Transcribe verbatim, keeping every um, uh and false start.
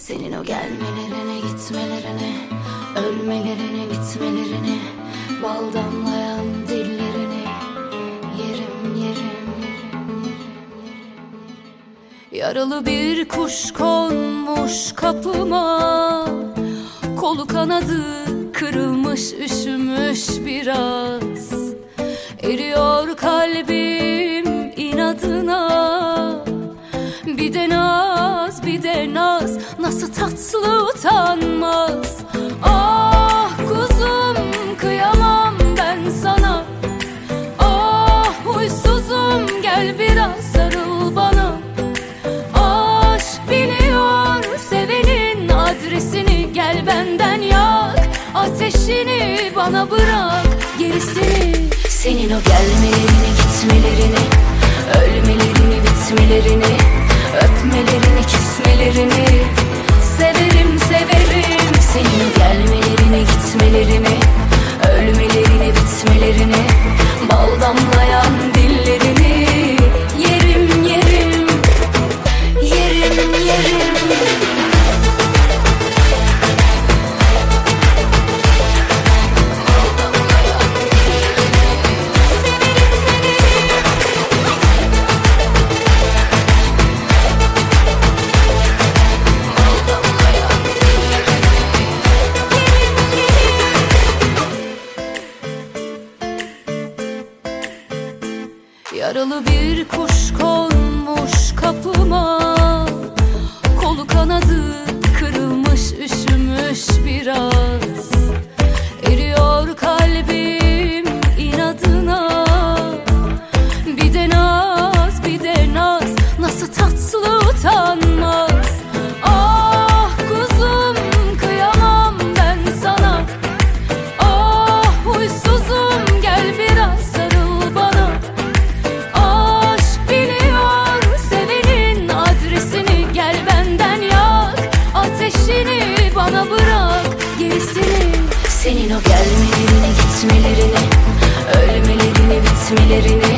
Senin o gelmelerini, gitmelerini, ölmelerini, bitmelerini, bal damlayan dillerini yerim, yerim. Yaralı bir kuş konmuş kapıma, kolu kanadı kırılmış, üşümüş biraz. Eriyor kalbim inadına, bir de naz, bir de naz, nasıl tatlı utanmaz. Ah kuzum, kıyamam ben sana. Ah huysuzum, gel biraz sarıl bana. Aşk biliyor sevenin adresini, gel benden yak. Ateşini bana bırak, gerisini. Senin o gelmelerini, gitmelerini, ölmelerini, bitmelerini, öpmelerini, kismelerini severim, severim. Senin o gelmelerini, gitmelerini, ölmelerini, bitmelerini, bal damlayan dillerini yerim, yerim, yerim, yerim. Yaralı bir kuş konmuş kapıma, kolu kanadı kırılmış, üşümüş biraz. Eriyor kalbim inadına, bir de naz, bir de naz, nasıl tatlı utanmaz. Ah kuzum, kıyamam ben sana. Ah huysuzum, gel biraz sarıl bana. Bana bırak gerisini. Senin o gelmelerini, gitmelerini, ölmelerini, bitmelerini,